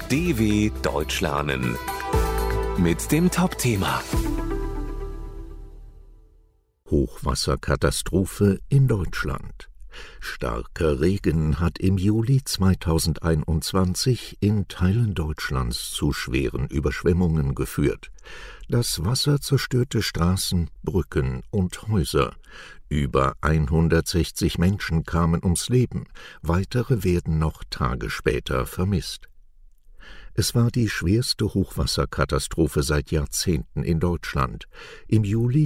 DW Deutsch lernen mit dem Top-Thema Hochwasserkatastrophe in Deutschland. Starker Regen hat im Juli 2021 in Teilen Deutschlands zu schweren Überschwemmungen geführt. Das Wasser zerstörte Straßen, Brücken und Häuser. Über 160 Menschen kamen ums Leben, weitere werden noch Tage später vermisst. Es war die schwerste Hochwasserkatastrophe seit Jahrzehnten in Deutschland. Im Juli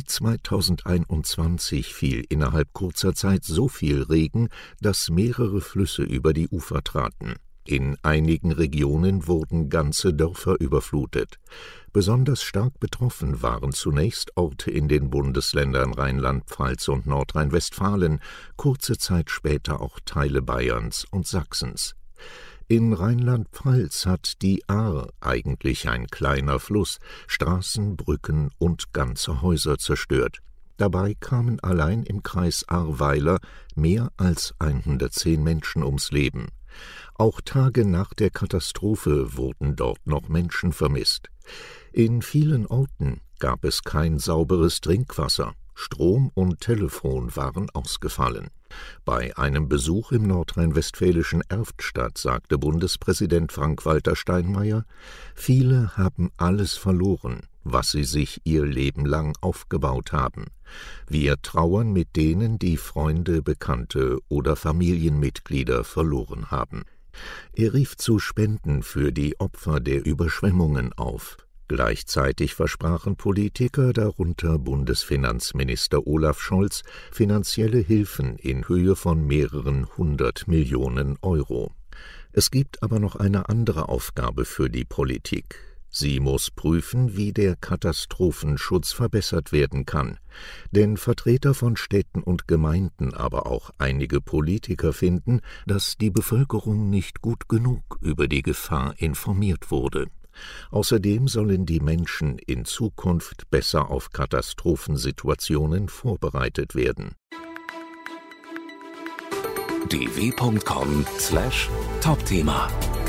2021 fiel innerhalb kurzer Zeit so viel Regen, dass mehrere Flüsse über die Ufer traten. In einigen Regionen wurden ganze Dörfer überflutet. Besonders stark betroffen waren zunächst Orte in den Bundesländern Rheinland-Pfalz und Nordrhein-Westfalen, kurze Zeit später auch Teile Bayerns und Sachsens. In Rheinland-Pfalz hat die Ahr, eigentlich ein kleiner Fluss, Straßen, Brücken und ganze Häuser zerstört. Dabei kamen allein im Kreis Ahrweiler mehr als 110 Menschen ums Leben. Auch Tage nach der Katastrophe wurden dort noch Menschen vermisst. In vielen Orten gab es kein sauberes Trinkwasser. Strom und Telefon waren ausgefallen. Bei einem Besuch im nordrhein-westfälischen Erftstadt sagte Bundespräsident Frank-Walter Steinmeier: Viele haben alles verloren, was sie sich ihr Leben lang aufgebaut haben. Wir trauern mit denen, die Freunde, Bekannte oder Familienmitglieder verloren haben. Er rief zu Spenden für die Opfer der Überschwemmungen auf. Gleichzeitig versprachen Politiker, darunter Bundesfinanzminister Olaf Scholz, finanzielle Hilfen in Höhe von mehreren 100 Millionen Euro. Es gibt aber noch eine andere Aufgabe für die Politik. Sie muss prüfen, wie der Katastrophenschutz verbessert werden kann. Denn Vertreter von Städten und Gemeinden, aber auch einige Politiker finden, dass die Bevölkerung nicht gut genug über die Gefahr informiert wurde. Außerdem sollen die Menschen in Zukunft besser auf Katastrophensituationen vorbereitet werden. dw.com/Topthema